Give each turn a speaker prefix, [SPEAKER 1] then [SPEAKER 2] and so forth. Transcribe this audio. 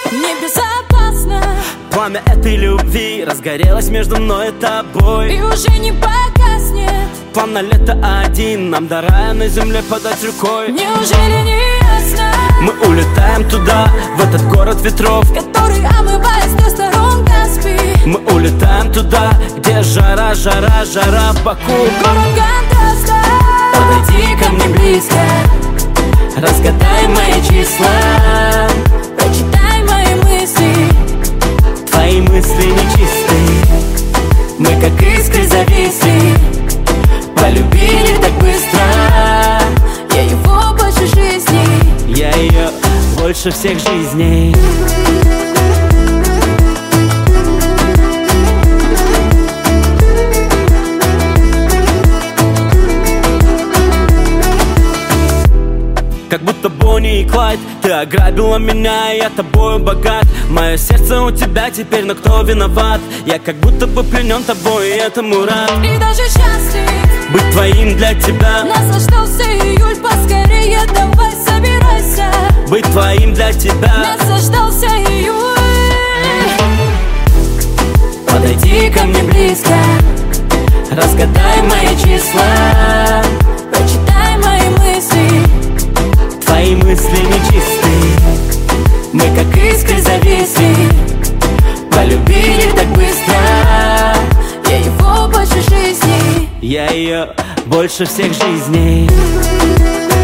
[SPEAKER 1] Небезопасно.
[SPEAKER 2] Пламя этой любви разгорелось между мной и тобой,
[SPEAKER 1] И уже не погаснет.
[SPEAKER 2] план на лето один, нам до рая на земле подать рукой.
[SPEAKER 1] Неужели не ясно?
[SPEAKER 2] Мы улетаем туда, в этот город ветров,
[SPEAKER 1] Который омывает с трех сторон Каспий.
[SPEAKER 2] мы улетаем туда, где жара, жара, жара в Баку.
[SPEAKER 1] Город контраста.
[SPEAKER 2] Подойди ко мне близко, разгадай мои числа,
[SPEAKER 1] Прочитай мои мысли.
[SPEAKER 2] твои мысли нечистые. Мы как искры зависли, полюбили так быстро.
[SPEAKER 1] Я его больше жизни.
[SPEAKER 2] Я ее больше всех жизней. Как будто Бонни и Клайд, ты ограбила меня, и я тобою богат. Мое сердце у тебя теперь, но кто виноват? Я как будто бы пленен тобой, и этому рад.
[SPEAKER 1] И даже счастлив
[SPEAKER 2] Быть твоим для тебя,
[SPEAKER 1] наслаждался июль, поскорее давай собирайся.
[SPEAKER 2] быть твоим для тебя.
[SPEAKER 1] Наслаждался июль.
[SPEAKER 2] Подойди ко мне близко, разгадай мои числа,
[SPEAKER 1] Прочитай мои мысли.
[SPEAKER 2] твои мысли нечистые. Мы как искры зависли, полюбили так быстро.
[SPEAKER 1] Я его больше жизни.
[SPEAKER 2] Я ее больше всех жизней.